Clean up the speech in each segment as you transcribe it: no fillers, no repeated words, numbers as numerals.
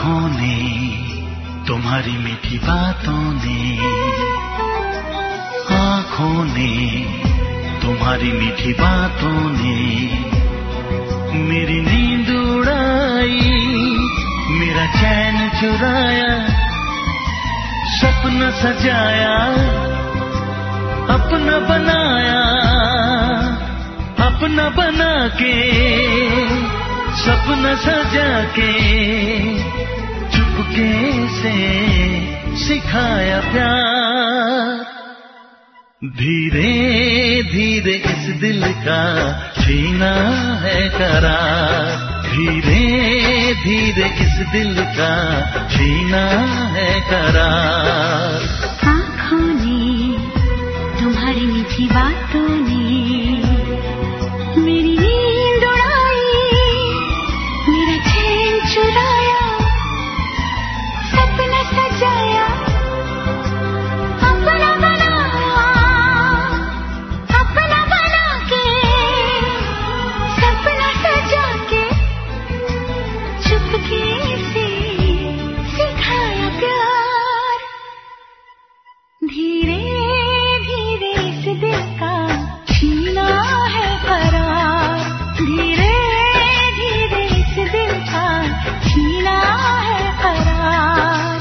आँखों ने, तुम्हारी मीठी बातों ने, आँखों ने, तुम्हारी मीठी बातों ने मेरी नींद उड़ाई, मेरा चैन चुराया, सपना सजाया, अपना बनाया, अपना बना के, सपना सजा के, चुपके से सिखाया प्यार। धीरे धीरे इस दिल का छीना है करार, धीरे धीरे इस दिल का छीना है करार। आँखों ने, तुम्हारी मीठी बातों ने मेरी नींद उड़ाई, मेरा चैन चुराया, सपना सजाया, अपना बनाया, अपना बना के, सपना सजा के, चुपके से सिखाया प्यार। धीरे धीरे इस दिल का छीना है करार, धीरे धीरे इस दिल का छीना है करार।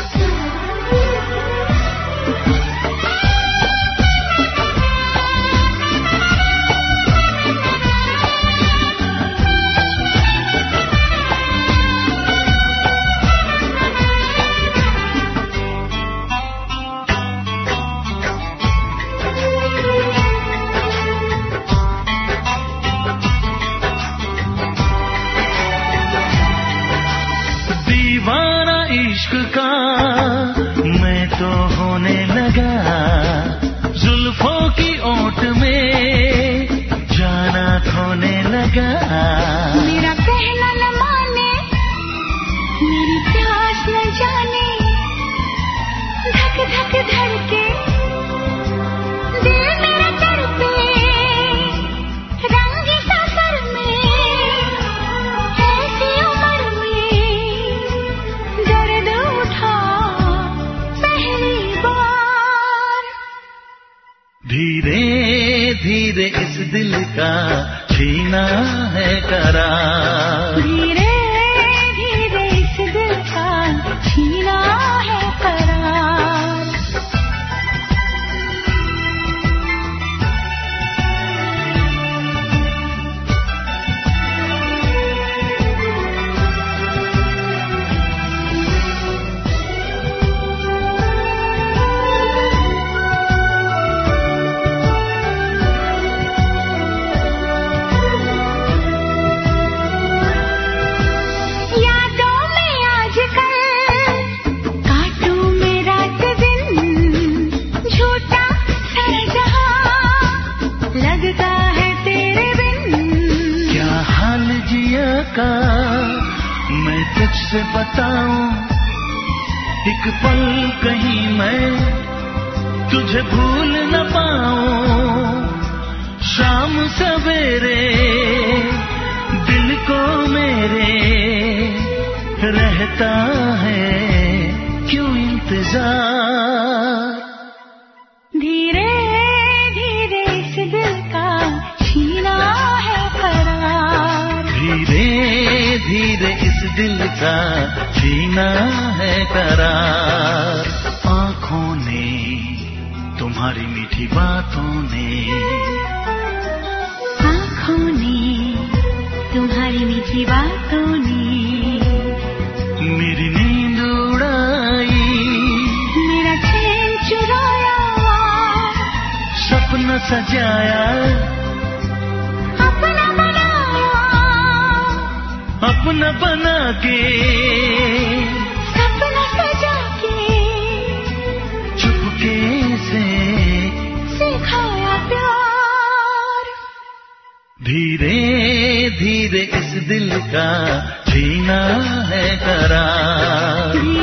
दीवाना इश्क का मैं तो होने लगा, जुल्फों की ओट में जाना खोने लगा। मेरा कहना न माने, मेरी प्यास न जाने, धक धक धड़के, दिल मेरा तड़पे, रंगी सफर में, ऐसी उम्र में दर्द उठा पहली बार। धीरे धीरे इस दिल का छीना है करार, धीरे धीरे इस दिल का छीना है करार। यादों में आजकल काटूं मैं रात दिन, झूठा सरजहां लगता है तेरे बिन। क्या हाल जिया का मैं तुझसे बताऊं, एक पल कहीं मैं तुझे भूल न पाऊं। शाम सवेरे दिल को मेरे रहता है क्यों इंतजार। धीरे धीरे इस दिल का छीना है करार, धीरे धीरे इस दिल का छीना है करार। आँखों ने, तुम्हारी मीठी बातों ने, आँखों ने, तुम्हारी मीठी बातों ने मेरी नींद उड़ाई, मेरा चैन चुराया, सपना सजाया, अपना बनाया, अपना बना के, सपना सजा के, चुपके से सिखाया प्यार। धीरे धीरे इस दिल का छीना है करार।